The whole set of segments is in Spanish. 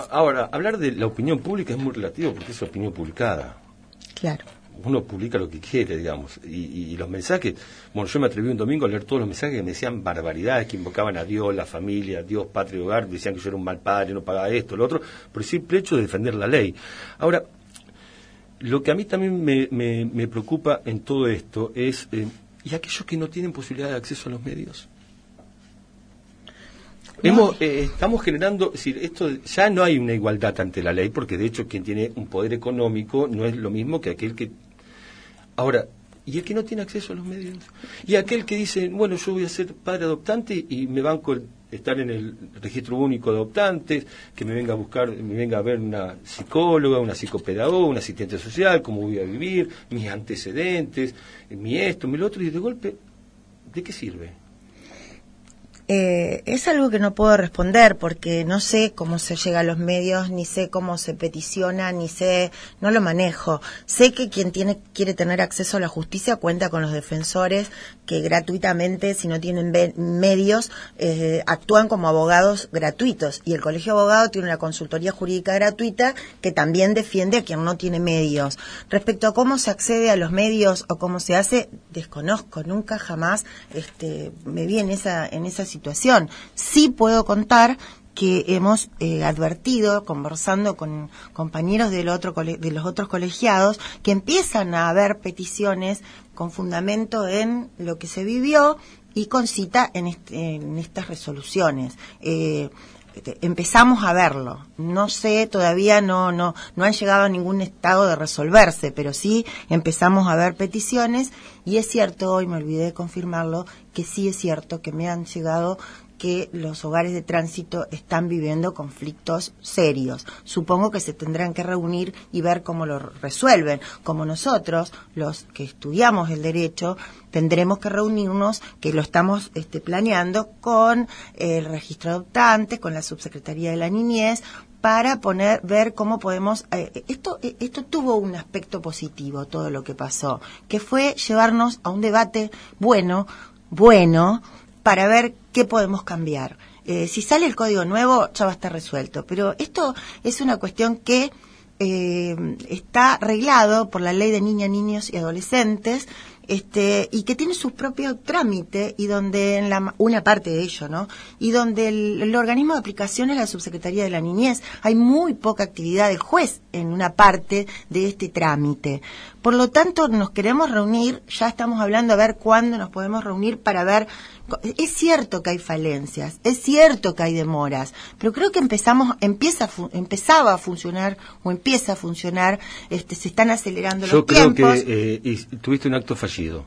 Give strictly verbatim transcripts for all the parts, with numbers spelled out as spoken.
ahora, hablar de la opinión pública es muy relativo porque es opinión publicada. Claro. Uno publica lo que quiere, digamos, y, y, y los mensajes, bueno, yo me atreví un domingo a leer todos los mensajes que me decían barbaridades, que invocaban a Dios, la familia, Dios, patria y hogar, decían que yo era un mal padre, no pagaba esto, lo otro, por el simple hecho de defender la ley. Ahora, lo que a mí también me, me, me preocupa en todo esto es, eh, ¿y aquellos que no tienen posibilidad de acceso a los medios? No. Hemos, eh, estamos generando, es decir, esto ya no hay una igualdad ante la ley, porque de hecho quien tiene un poder económico no es lo mismo que aquel que... Ahora, ¿y el que no tiene acceso a los medios? Y aquel que dice, bueno, yo voy a ser padre adoptante y me banco el, estar en el registro único de adoptantes, que me venga a buscar, me venga a ver una psicóloga, una psicopedagoga, una asistente social, cómo voy a vivir, mis antecedentes, mi esto, mi lo otro, y de golpe, ¿de qué sirve? Eh, es algo que no puedo responder porque no sé cómo se llega a los medios, ni sé cómo se peticiona, ni sé, no lo manejo. Sé que quien tiene quiere tener acceso a la justicia cuenta con los defensores que gratuitamente, si no tienen be- medios, eh, actúan como abogados gratuitos. Y el Colegio de Abogados tiene una consultoría jurídica gratuita que también defiende a quien no tiene medios. Respecto a cómo se accede a los medios o cómo se hace, desconozco, nunca jamás este, me vi en esa, en esa situación. Sí puedo contar que hemos eh, advertido, conversando con compañeros del otro cole- de los otros colegiados, que empiezan a haber peticiones con fundamento en lo que se vivió y con cita en, este, en estas resoluciones. Eh, empezamos a verlo. No sé, todavía no, no, no han llegado a ningún estado de resolverse, pero sí empezamos a ver peticiones y es cierto, hoy me olvidé de confirmarlo, que sí es cierto que me han llegado que los hogares de tránsito están viviendo conflictos serios. Supongo que se tendrán que reunir y ver cómo lo resuelven. Como nosotros, los que estudiamos el derecho, tendremos que reunirnos, que lo estamos este, planeando, con el registro de adoptantes, con la subsecretaría de la niñez, para poner, ver cómo podemos... Eh, esto, eh, esto tuvo un aspecto positivo, todo lo que pasó, que fue llevarnos a un debate bueno, bueno, para ver qué podemos cambiar. Eh, si sale el código nuevo, ya va a estar resuelto. Pero esto es una cuestión que eh, está arreglado por la Ley de Niñas, Niños y Adolescentes, este, y que tiene su propio trámite, y donde en la, una parte de ello, ¿no? Y donde el, el organismo de aplicación es la Subsecretaría de la Niñez. Hay muy poca actividad del juez en una parte de este trámite. Por lo tanto, nos queremos reunir, ya estamos hablando a ver cuándo nos podemos reunir para ver. Es cierto que hay falencias, es cierto que hay demoras, pero creo que empezamos, empieza, empezaba a funcionar o empieza a funcionar, este, se están acelerando Yo los tiempos. Yo creo que eh, y, tuviste un acto fallido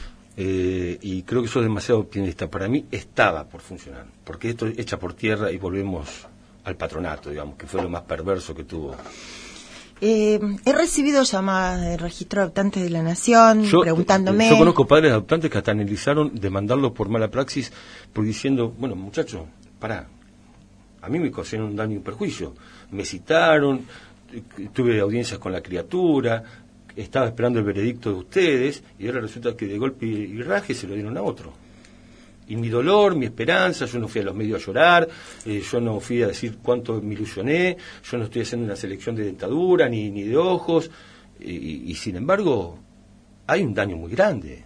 eh, y creo que sos demasiado optimista. Para mí estaba por funcionar, porque esto es echa por tierra y volvemos al patronato, digamos, que fue lo más perverso que tuvo. Eh, he recibido llamadas de registro de adoptantes de la Nación yo, preguntándome... Yo conozco padres adoptantes que hasta analizaron demandarlos por mala praxis, por diciendo, bueno, muchachos, pará, a mí me causaron un daño y un perjuicio. Me citaron, tuve audiencias con la criatura, estaba esperando el veredicto de ustedes, y ahora resulta que de golpe y raje se lo dieron a otro. Y mi dolor, mi esperanza, yo no fui a los medios a llorar, eh, yo no fui a decir cuánto me ilusioné, yo no estoy haciendo una selección de dentadura ni, ni de ojos, y, y sin embargo hay un daño muy grande.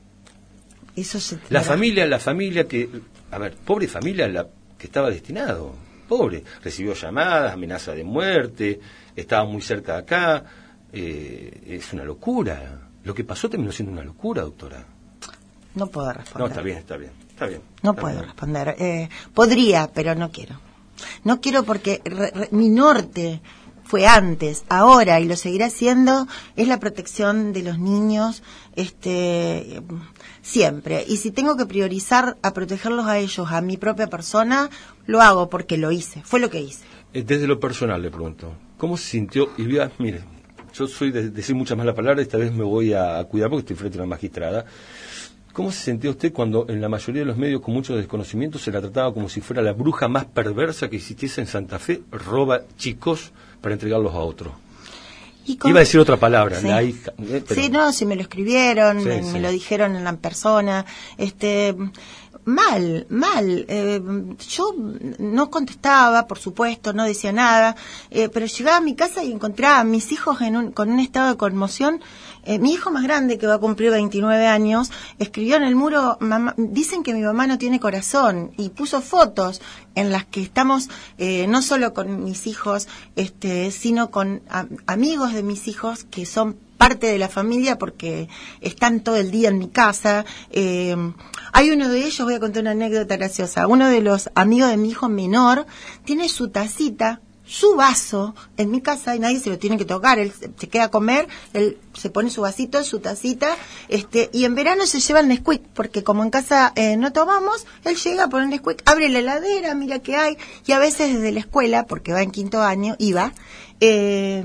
Eso se la familia, la familia que, a ver, pobre familia la que estaba destinado, pobre, recibió llamadas, amenaza de muerte, estaba muy cerca de acá, eh, es una locura. Lo que pasó terminó siendo una locura, doctora. No puedo responder. No, está bien, está bien. Está bien, no está puedo bien. responder. Eh, podría, pero no quiero. No quiero porque re, re, mi norte fue antes, ahora, y lo seguirá siendo, es la protección de los niños, este, siempre. Y si tengo que priorizar a protegerlos a ellos, a mi propia persona, lo hago porque lo hice, fue lo que hice. Desde lo personal le pregunto, ¿cómo se sintió? Y vea, mire, yo soy de decir muchas más la palabra, esta vez me voy a cuidar porque estoy frente a una magistrada. ¿Cómo se sentía usted cuando en la mayoría de los medios con mucho desconocimiento se la trataba como si fuera la bruja más perversa que existiese en Santa Fe, roba chicos para entregarlos a otro? Y con... Iba a decir otra palabra, sí. la hija. Eh, pero... Sí, no, si me lo escribieron, sí, me, sí. me lo dijeron en la persona. Este, mal, mal. Eh, yo no contestaba, por supuesto, no decía nada, eh, pero llegaba a mi casa y encontraba a mis hijos en un, con un estado de conmoción. Eh, mi hijo más grande, que va a cumplir veintinueve años, escribió en el muro, mamá, dicen que mi mamá no tiene corazón, y puso fotos en las que estamos, eh, no solo con mis hijos, este, sino con a, amigos de mis hijos que son parte de la familia porque están todo el día en mi casa. Eh, hay uno de ellos, voy a contar una anécdota graciosa, uno de los amigos de mi hijo menor tiene su tacita, su vaso en mi casa y nadie se lo tiene que tocar, él se, se queda a comer, él se pone su vasito, su tacita, este, y en verano se lleva el Nesquik, porque como en casa eh, no tomamos, él llega a poner Nesquik, abre la heladera, mira qué hay, y a veces desde la escuela, porque va en quinto año, iba, eh,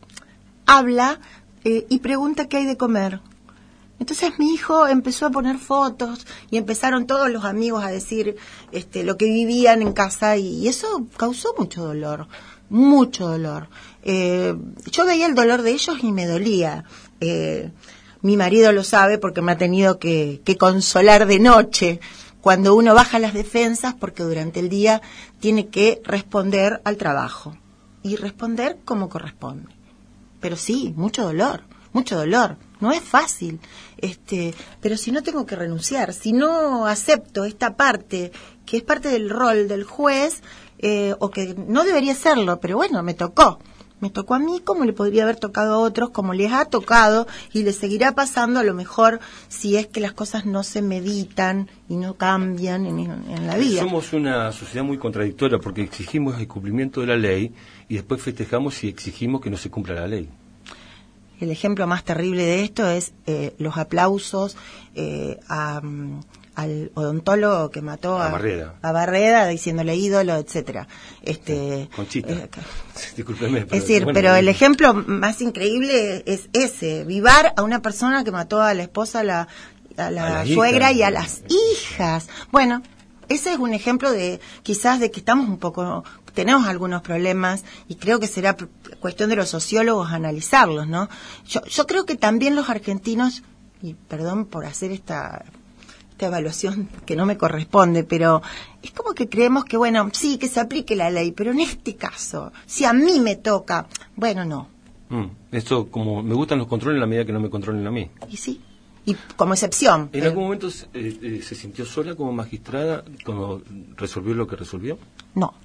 habla eh, y pregunta qué hay de comer. Entonces mi hijo empezó a poner fotos y empezaron todos los amigos a decir este, lo que vivían en casa y eso causó mucho dolor, mucho dolor. Eh, yo veía el dolor de ellos y me dolía. Eh, mi marido lo sabe porque me ha tenido que, que consolar de noche cuando uno baja las defensas porque durante el día tiene que responder al trabajo y responder como corresponde. Pero sí, mucho dolor, mucho dolor. No es fácil, este, pero si no tengo que renunciar, si no acepto esta parte, que es parte del rol del juez, eh, o que no debería serlo, pero bueno, me tocó. Me tocó a mí como le podría haber tocado a otros, como les ha tocado y les seguirá pasando a lo mejor si es que las cosas no se meditan y no cambian en, en la vida. Somos una sociedad muy contradictoria porque exigimos el cumplimiento de la ley y después festejamos y exigimos que no se cumpla la ley. El ejemplo más terrible de esto es eh, los aplausos eh, a, um, al odontólogo que mató a, a Barreda, a Barreda diciéndole ídolo, etcétera. Este, Conchita. Eh, Discúlpeme. Es decir, bueno, pero el ejemplo más increíble es ese, vivar a una persona que mató a la esposa, a la, a la a suegra hijas, y a las hijas. Bueno, ese es un ejemplo de quizás de que estamos un poco, tenemos algunos problemas y creo que será cuestión de los sociólogos analizarlos, ¿no? Yo, yo creo que también los argentinos, y perdón por hacer esta, esta evaluación que no me corresponde, pero es como que creemos que, bueno, sí, que se aplique la ley, pero en este caso, si a mí me toca, bueno, no. Mm, esto, como me gustan los controles en la medida que no me controlen a mí. Y sí. Y como excepción. ¿En eh, algún momento eh, eh, se sintió sola como magistrada cuando resolvió lo que resolvió? No.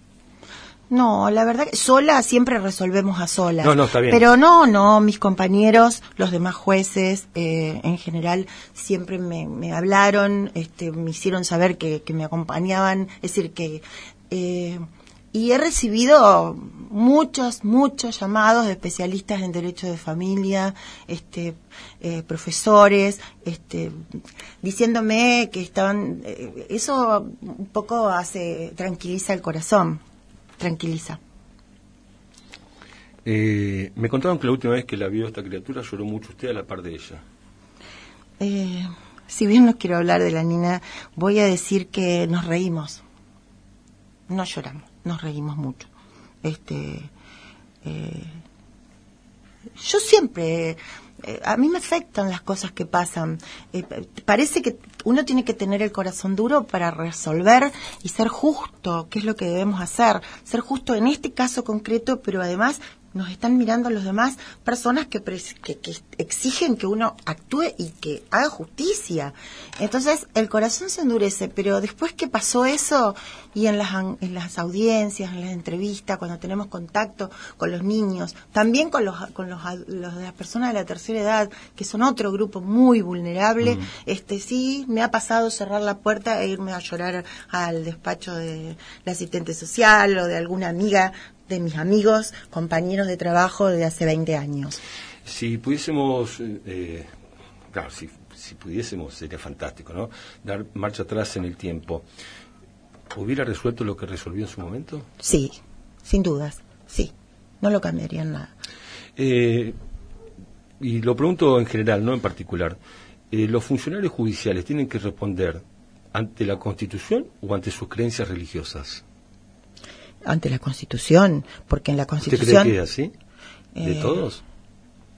No, la verdad que sola siempre resolvemos a solas. No, no, está bien. Pero no, no, mis compañeros, los demás jueces, eh, en general, siempre me, me hablaron, este, me hicieron saber que, que me acompañaban, es decir, que... Eh, y he recibido muchos, muchos llamados de especialistas en derecho de familia, este, eh, profesores, este, diciéndome que estaban, eh, eso un poco hace, tranquiliza el corazón, tranquiliza. Eh, me contaron que la última vez que la vio esta criatura lloró mucho usted a la par de ella. Eh, si bien no quiero hablar de la niña, voy a decir que nos reímos, no lloramos. Nos reímos mucho. Este, eh, yo siempre, eh, a mí me afectan las cosas que pasan. Eh, parece que uno tiene que tener el corazón duro para resolver y ser justo, que es lo que debemos hacer. Ser justo en este caso concreto, pero además nos están mirando los demás personas que, que, que exigen que uno actúe y que haga justicia. Entonces el corazón se endurece, pero después que pasó eso y en las, en las audiencias, en las entrevistas, cuando tenemos contacto con los niños, también con los, con los, los de las personas de la tercera edad, que son otro grupo muy vulnerable, mm. este sí me ha pasado cerrar la puerta e irme a llorar al despacho de la asistente social o de alguna amiga de mis amigos, compañeros de trabajo de hace veinte años. Si pudiésemos, eh, claro, si, si pudiésemos, sería fantástico, ¿no? Dar marcha atrás en el tiempo. ¿Hubiera resuelto lo que resolvió en su momento? Sí, sin dudas, sí. No lo cambiaría en nada. Eh, y lo pregunto en general, no en particular. Eh, ¿Los funcionarios judiciales tienen que responder ante la Constitución o ante sus creencias religiosas? Ante la Constitución, porque en la Constitución... ¿Usted cree que es así? ¿De eh, todos?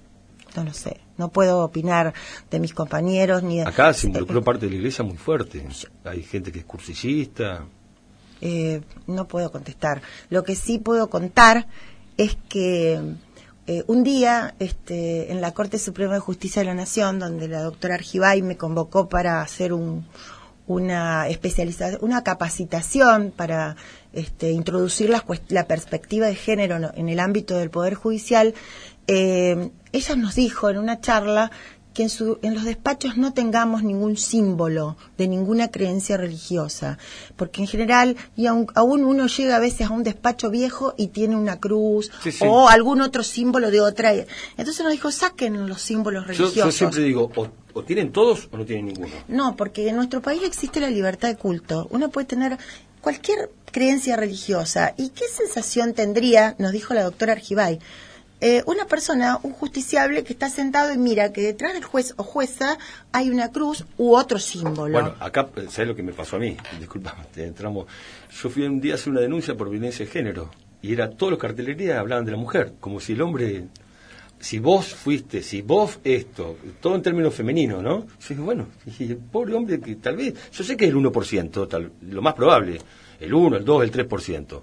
no lo sé. No puedo opinar de mis compañeros ni de... Acá se involucró parte de la iglesia muy fuerte. Hay gente que es cursillista. Eh, no puedo contestar. Lo que sí puedo contar es que eh, un día este, en la Corte Suprema de Justicia de la Nación, donde la doctora Argibay me convocó para hacer un, una especialización, una capacitación para este, introducir la, la perspectiva de género en el ámbito del Poder Judicial, eh, ella nos dijo en una charla que en, su, en los despachos no tengamos ningún símbolo de ninguna creencia religiosa, porque en general, y aun, aún uno llega a veces a un despacho viejo y tiene una cruz, sí, sí. o algún otro símbolo de otra. Entonces nos dijo, saquen los símbolos religiosos. Yo, yo siempre digo, o, o tienen todos o no tienen ninguno. No, porque en nuestro país existe la libertad de culto. Uno puede tener cualquier creencia religiosa. ¿Y qué sensación tendría, nos dijo la doctora Argibay, Eh, una persona, un justiciable que está sentado y mira que detrás del juez o jueza hay una cruz u otro símbolo? Bueno, acá, ¿sabes lo que me pasó a mí? Disculpa, te entramos. Yo fui un día a hacer una denuncia por violencia de género y era todos los cartelerías hablaban de la mujer, como si el hombre, si vos fuiste, si vos esto, todo en términos femeninos, ¿no? Yo dije, bueno, y el pobre hombre que tal vez, yo sé que es el uno por ciento, tal, lo más probable, el uno, el dos, el tres por ciento.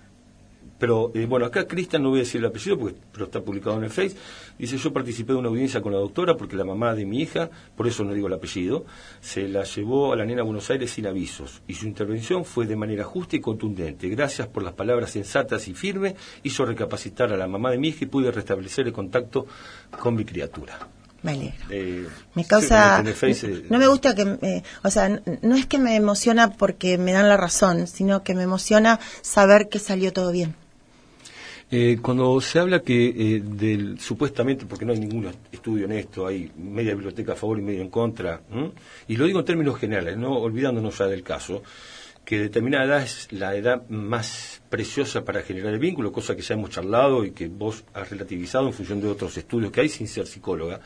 Pero, eh, bueno, acá Cristian, no voy a decir el apellido, porque, pero está publicado en el Face, dice, yo participé de una audiencia con la doctora porque la mamá de mi hija, por eso no digo el apellido, se la llevó a la nena a Buenos Aires sin avisos, y su intervención fue de manera justa y contundente. Gracias por las palabras sensatas y firmes, hizo recapacitar a la mamá de mi hija y pude restablecer el contacto con mi criatura. Me alegro. Eh, me causa... sí, face, eh, no me gusta que... Eh, o sea, no es que me emociona porque me dan la razón, sino que me emociona saber que salió todo bien. Eh, cuando se habla que eh, del supuestamente, porque no hay ningún estudio en esto, hay media biblioteca a favor y media en contra, ¿m? Y lo digo en términos generales, no olvidándonos ya del caso, que determinada edad es la edad más preciosa para generar el vínculo, cosa que ya hemos charlado y que vos has relativizado en función de otros estudios que hay sin ser psicóloga.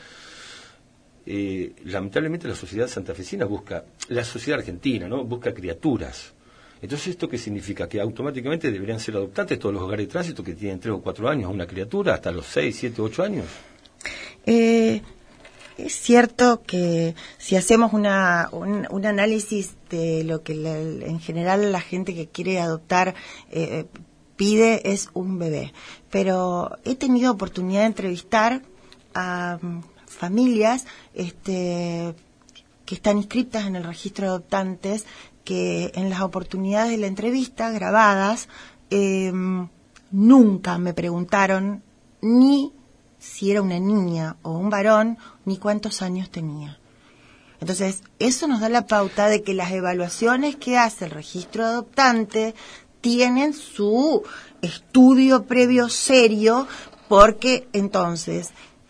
Eh, lamentablemente la sociedad santafesina busca, la sociedad argentina, ¿no? Busca criaturas. Entonces, ¿esto qué significa? Que automáticamente deberían ser adoptantes todos los hogares de tránsito que tienen tres o cuatro años a una criatura, hasta los seis, siete, ocho años. Eh, es cierto que si hacemos una, un, un análisis de lo que la, en general la gente que quiere adoptar eh, pide es un bebé. Pero he tenido oportunidad de entrevistar a um, familias este, que están inscritas en el registro de adoptantes, que en las oportunidades de la entrevista grabadas eh, nunca me preguntaron ni si era una niña o un varón, ni cuántos años tenía. Entonces, eso nos da la pauta de que las evaluaciones que hace el registro de adoptantes tienen su estudio previo serio, porque entonces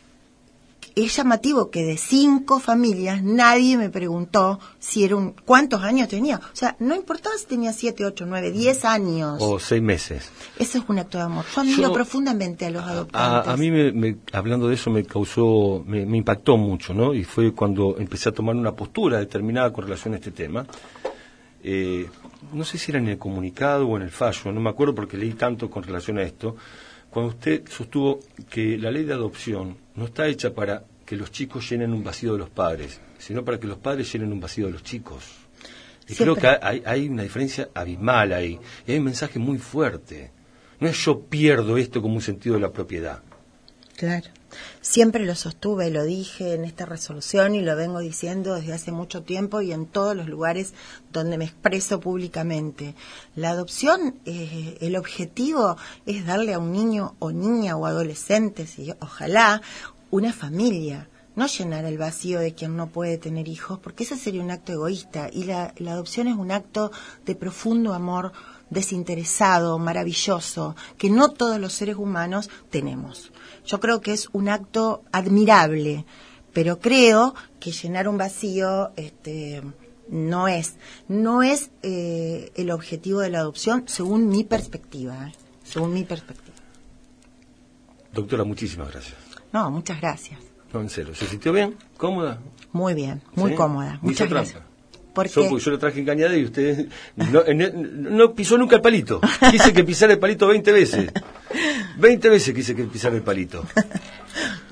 es llamativo que de cinco familias nadie me preguntó si era un, cuántos años tenía. O sea, no importaba si tenía siete, ocho, nueve, diez años. O seis meses. Eso es un acto de amor. Yo admiro Yo, profundamente a los adoptantes. A, a mí, me, me, hablando de eso, me causó, me, me impactó mucho, ¿no? Y fue cuando empecé a tomar una postura determinada con relación a este tema. Eh, no sé si era en el comunicado o en el fallo, no me acuerdo porque leí tanto con relación a esto. Cuando usted sostuvo que la ley de adopción no está hecha para que los chicos llenen un vacío de los padres, sino para que los padres llenen un vacío de los chicos. Y Siempre. creo que hay, hay una diferencia abismal ahí. Y hay un mensaje muy fuerte. No es yo pierdo esto como un sentido de la propiedad. Claro. Siempre lo sostuve, lo dije en esta resolución y lo vengo diciendo desde hace mucho tiempo y en todos los lugares donde me expreso públicamente. La adopción, eh, el objetivo es darle a un niño o niña o adolescente, si, ojalá, una familia, no llenar el vacío de quien no puede tener hijos, porque ese sería un acto egoísta y la, la adopción es un acto de profundo amor, desinteresado, maravilloso, que no todos los seres humanos tenemos. Yo creo que es un acto admirable, pero creo que llenar un vacío este, no es, no es eh, el objetivo de la adopción según mi perspectiva, ¿eh? según mi perspectiva. Doctora, muchísimas gracias. No, muchas gracias. No, en serio. ¿Se sintió bien? ¿Cómoda? Muy bien, muy ¿Sí? cómoda. Muchas gracias. ¿Por qué? Yo, yo lo traje engañada y usted no, no, no pisó nunca el palito. Quise que pisara el palito veinte veces. veinte veces quise que pisara el palito.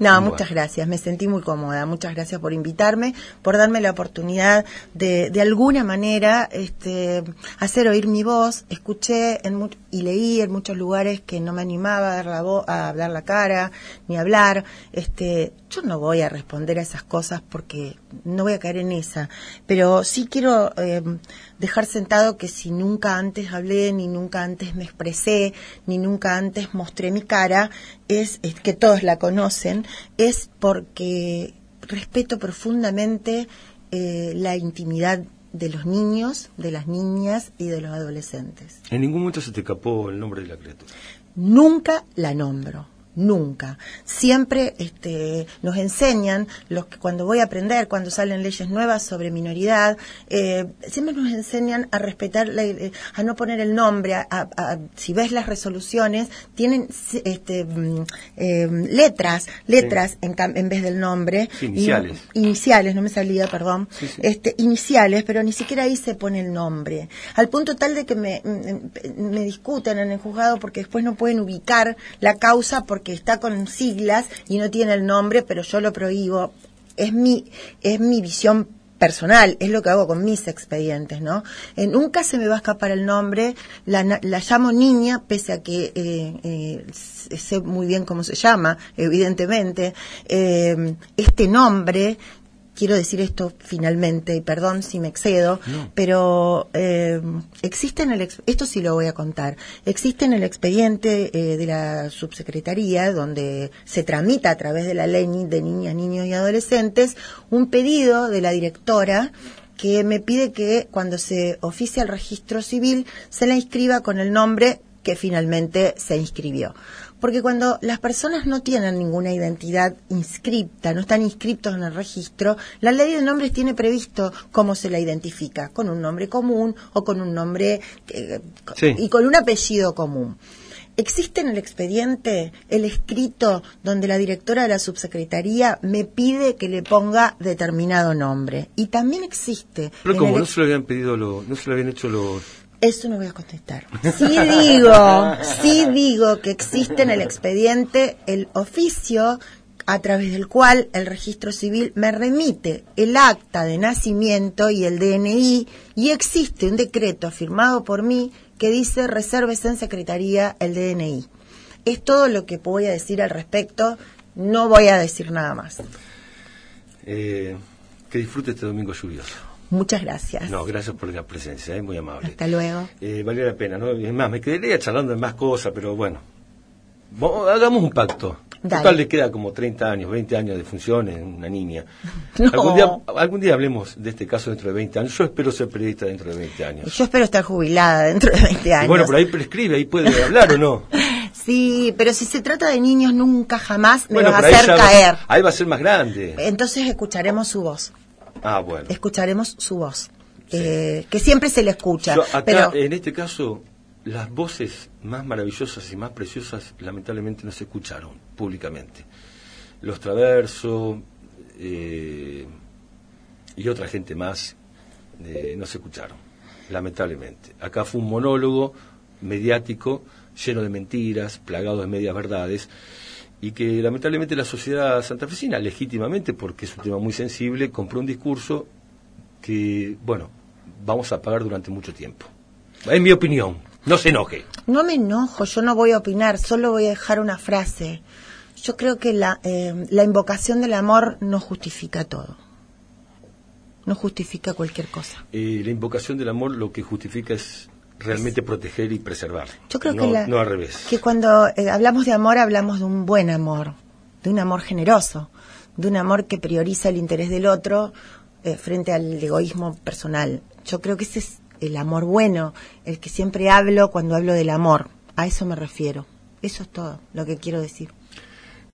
No, bueno. Muchas gracias, me sentí muy cómoda. Muchas gracias por invitarme, por darme la oportunidad de, de alguna manera, este, hacer oír mi voz. Escuché en mu- y leí en muchos lugares que no me animaba a dar la voz, a hablar la cara, ni hablar. Este, yo no voy a responder a esas cosas porque no voy a caer en esa. Pero sí quiero eh, dejar sentado que si nunca antes hablé, ni nunca antes me expresé, ni nunca antes mostré mi cara, es, es que todos la conocen, es porque respeto profundamente eh, la intimidad de los niños, de las niñas y de los adolescentes. ¿En ningún momento se te escapó el nombre de la criatura? Nunca la nombro. Nunca. Siempre este, nos enseñan, los que cuando voy a aprender, cuando salen leyes nuevas sobre minoridad, eh, siempre nos enseñan a respetar, la, a no poner el nombre. A, a, a, si ves las resoluciones, tienen este, eh, letras, letras sí. en, en vez del nombre. Sí, iniciales. Y, iniciales, no me salía, perdón. Sí, sí. Este, iniciales, pero ni siquiera ahí se pone el nombre. Al punto tal de que me, me, me discuten en el juzgado porque después no pueden ubicar la causa porque que está con siglas y no tiene el nombre, pero yo lo prohíbo. Es mi, es mi visión personal, es lo que hago con mis expedientes, ¿no? Eh, nunca se me va a escapar el nombre, la, la llamo niña, pese a que eh, eh, sé muy bien cómo se llama, evidentemente. Eh, este nombre, quiero decir esto finalmente, y perdón si me excedo, no. pero eh, existe en el, esto sí lo voy a contar, existe en el expediente eh, de la subsecretaría, donde se tramita a través de la ley de niñas, niños y adolescentes, un pedido de la directora que me pide que cuando se oficie el registro civil se la inscriba con el nombre que finalmente se inscribió. Porque cuando las personas no tienen ninguna identidad inscripta, no están inscriptos en el registro, la ley de nombres tiene previsto cómo se la identifica, con un nombre común o con un nombre eh, sí. y con un apellido común. Existe en el expediente el escrito donde la directora de la subsecretaría me pide que le ponga determinado nombre. Y también existe... Pero como no se lo habían pedido, lo, no se lo habían hecho los... Eso no voy a contestar. Sí digo, sí digo que existe en el expediente el oficio a través del cual el registro civil me remite el acta de nacimiento y el D N I, y existe un decreto firmado por mí que dice resérvese en secretaría el D N I. Es todo lo que voy a decir al respecto, no voy a decir nada más. Eh, que disfrute este domingo lluvioso. Muchas gracias. No, gracias por la presencia, es eh, muy amable. Hasta luego. Eh, valió la pena, ¿no? Es más, me quedaría charlando de más cosas, pero bueno. Vamos, hagamos un pacto. Dale. Total, le queda como treinta años, veinte años de función en una niña. No. Algún día, algún día hablemos de este caso dentro de veinte años. Yo espero ser periodista dentro de veinte años. Yo espero estar jubilada dentro de veinte años. Y bueno, por ahí prescribe, ahí puede hablar o no. Sí, pero si se trata de niños, nunca jamás me bueno, vas a hacer ahí caer. Va, ahí va a ser más grande. Entonces escucharemos su voz. Ah, bueno. Escucharemos su voz. Sí. Eh, que siempre se le escucha. Yo, acá, pero en este caso, las voces más maravillosas y más preciosas, lamentablemente, no se escucharon públicamente. Los Traverso eh, y otra gente más eh, no se escucharon, lamentablemente. Acá fue un monólogo mediático lleno de mentiras, plagado de medias verdades, y que lamentablemente la sociedad santafesina, legítimamente, porque es un tema muy sensible, compró un discurso que, bueno, vamos a pagar durante mucho tiempo. En mi opinión, no se enoje. No me enojo, yo no voy a opinar, solo voy a dejar una frase. Yo creo que la, eh, la invocación del amor no justifica todo. No justifica cualquier cosa. Eh, la invocación del amor lo que justifica es realmente es, proteger y preservar. Yo creo no, que, la, no al revés. Que cuando eh, hablamos de amor, hablamos de un buen amor, de un amor generoso, de un amor que prioriza el interés del otro eh, frente al egoísmo personal. Yo creo que ese es el amor bueno, el que siempre hablo cuando hablo del amor. A eso me refiero. Eso es todo lo que quiero decir.